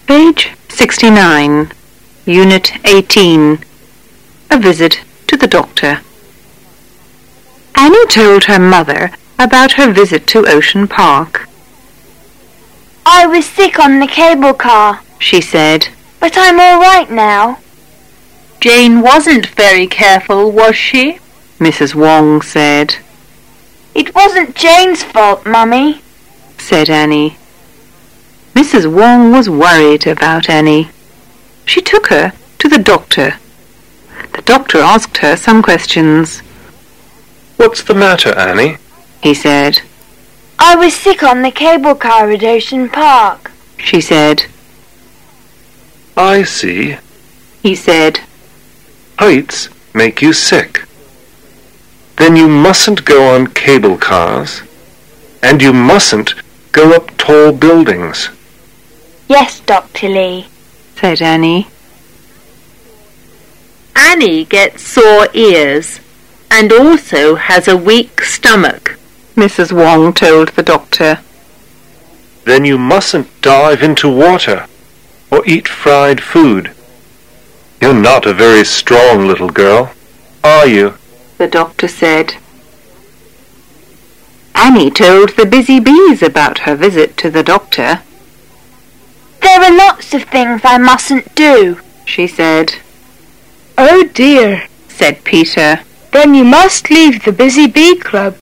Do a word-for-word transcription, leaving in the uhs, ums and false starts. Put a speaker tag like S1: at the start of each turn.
S1: Page sixty-nine, Unit eighteen. A visit to the doctor. Annie told her mother about her visit to Ocean Park.
S2: I was sick on the cable car,
S1: She said.
S2: but I'm all right now.
S3: Jane wasn't very careful, was she?
S1: Missus Wong said.
S2: It wasn't Jane's fault, Mummy.
S1: said Annie. Missus Wong was worried about Annie. She took her to the doctor. The doctor asked her some questions.
S4: What's the matter, Annie?
S1: He said.
S2: I was sick on the cable car at Ocean Park.
S1: She said.
S4: I see.
S1: He said.
S4: Heights make you sick. Then you mustn't go on cable cars, and you mustn't go up tall buildings.
S2: Yes, Doctor Lee.
S1: said Annie.
S3: Annie gets sore ears and also has a weak stomach.
S1: Missus Wong told the doctor.
S4: Then you mustn't dive into water or eat fried food. You're not a very strong little girl, are you?
S1: The doctor said. Annie told the busy bees about her visit to the doctor.
S2: There are lots of things I mustn't do.
S1: She said.
S5: Oh dear,
S1: said Peter.
S5: then you must leave the Busy Bee Club.